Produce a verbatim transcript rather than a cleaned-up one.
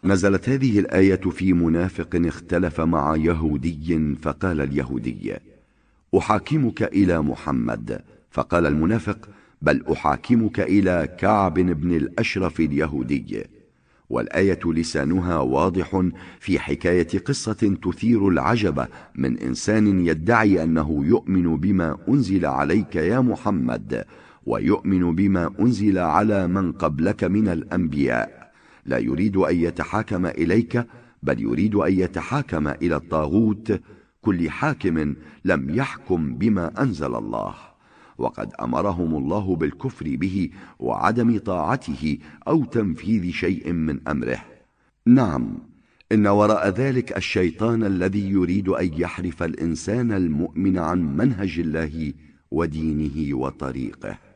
نزلت هذه الآية في منافق اختلف مع يهودي، فقال اليهودي: أحاكمك إلى محمد، فقال المنافق: بل أحاكمك إلى كعب بن الأشرف اليهودي. والآية لسانها واضح في حكاية قصة تثير العجب من إنسان يدعي أنه يؤمن بما أنزل عليك يا محمد، ويؤمن بما أنزل على من قبلك من الأنبياء، لا يريد أن يتحاكم إليك، بل يريد أن يتحاكم إلى الطاغوت، كل حاكم لم يحكم بما أنزل الله، وقد أمرهم الله بالكفر به وعدم طاعته أو تنفيذ شيء من أمره. نعم، إن وراء ذلك الشيطان الذي يريد أن يحرف الإنسان المؤمن عن منهج الله ودينه وطريقه.